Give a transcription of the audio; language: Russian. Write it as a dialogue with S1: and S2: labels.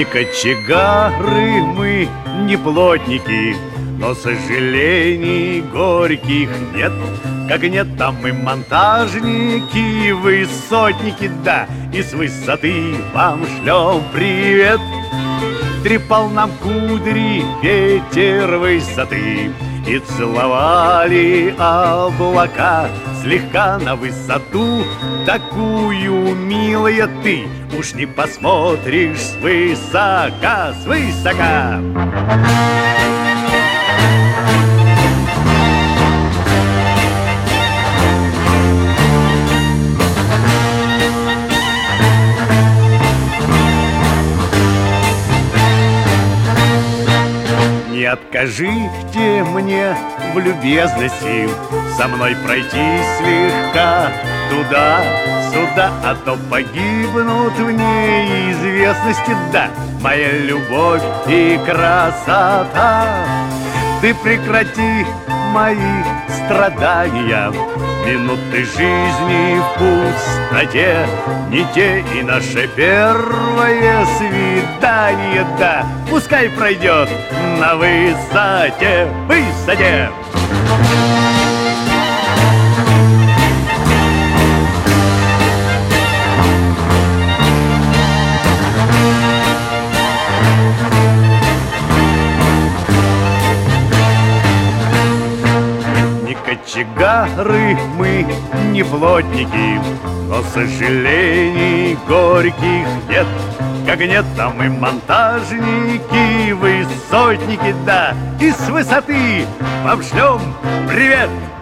S1: Не кочегары мы, не плотники, но сожалений горьких нет. Как нет, там мы монтажники, высотники, да, и с высоты вам шлем привет. Трепал нам кудри ветер высоты, и целовали облака слегка на высоту. Такую, милая, ты уж не посмотришь свысока, свысока. Не откажите мне в любезности со мной пройти слегка туда-сюда, а то погибнут в неизвестности, да, моя любовь и красота. Ты прекрати мои страдания, минуты жизни в пустоте, не те и наше первое свидание, да, пускай пройдет на высоте, высоте. Кочегары мы, не плотники, но сожалений горьких нет. Как нет, там мы монтажники, высотники, да, и с высоты вам шлем привет.